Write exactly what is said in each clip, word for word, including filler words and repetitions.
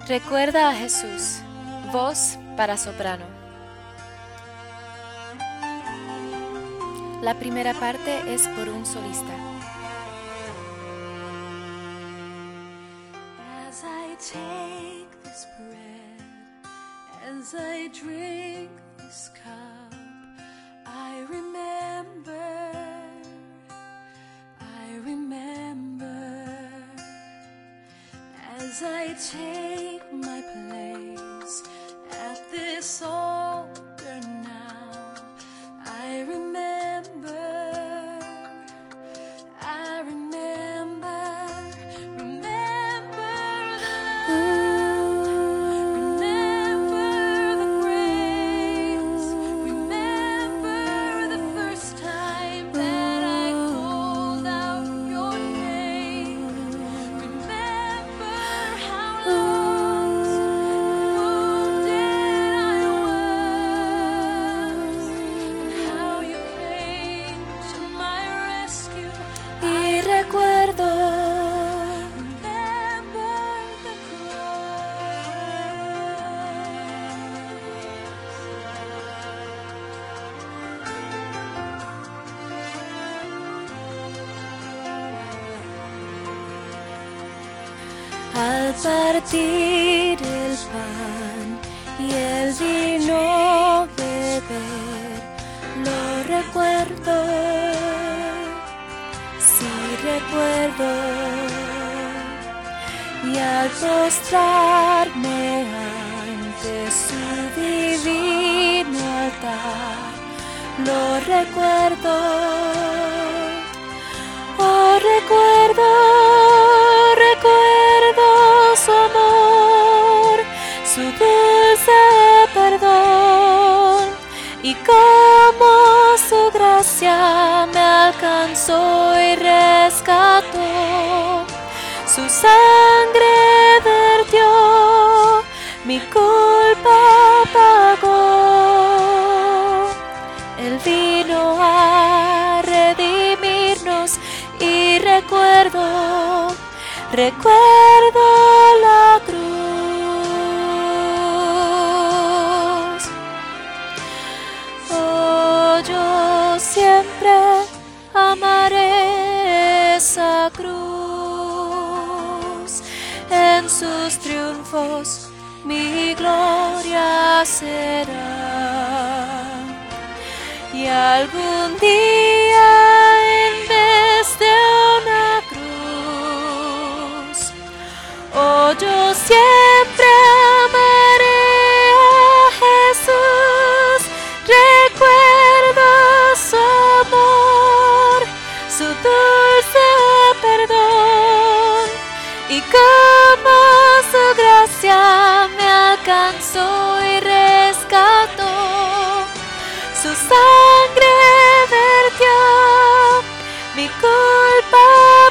Recuerda a Jesús, voz para soprano. La primera parte es por un solista. As I take this bread, as I drink this cup, I remember, I remember. As I take my place at this altar now, I remember, I remember, remember the love, remember the grace, remember the first time that I called out your name, remember how lost and wounded I was, and how you came to my rescue. Y recuerdo Remember the al partir el pan y el vino beber, lo recuerdo, sí recuerdo, y al postrarme ante su divino altar, lo recuerdo, oh recuerdo, recuerdo su amor, su dulce perdón, y cómo su gracia me alcanzó y rescató. Su sangre vertió, mi culpa pagó. Él vino a redimirnos y recuerdo, recuerdo la cruz. Oh, yo siempre amaré esa cruz. En sus triunfos mi gloria será. Y algún día en vez de una cruz, oh, yo siempre amaré a Jesús. Recuerdo su amor, su dulce perdón, y cómo su gracia me alcanzó y rescató. Su sangre vertió, mi culpa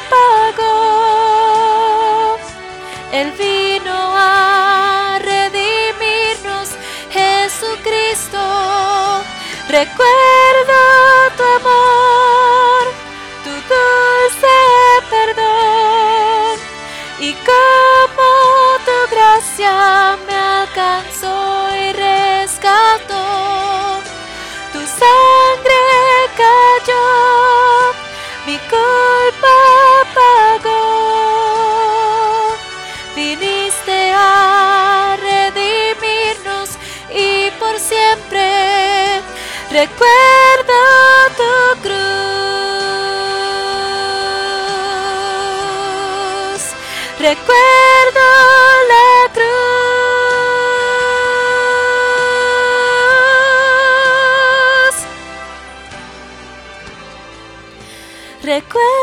pagó. Él vino a redimirnos, Jesucristo. Recuerdo tu amor, tu dulce perdón, y cómo tu gracia me alcanzó y rescató. Tu sangre cayó, mi culpa pagó. Viniste a redimirnos y por siempre recuerdo tu cruz. Recuerdo la cruz. Recuerdo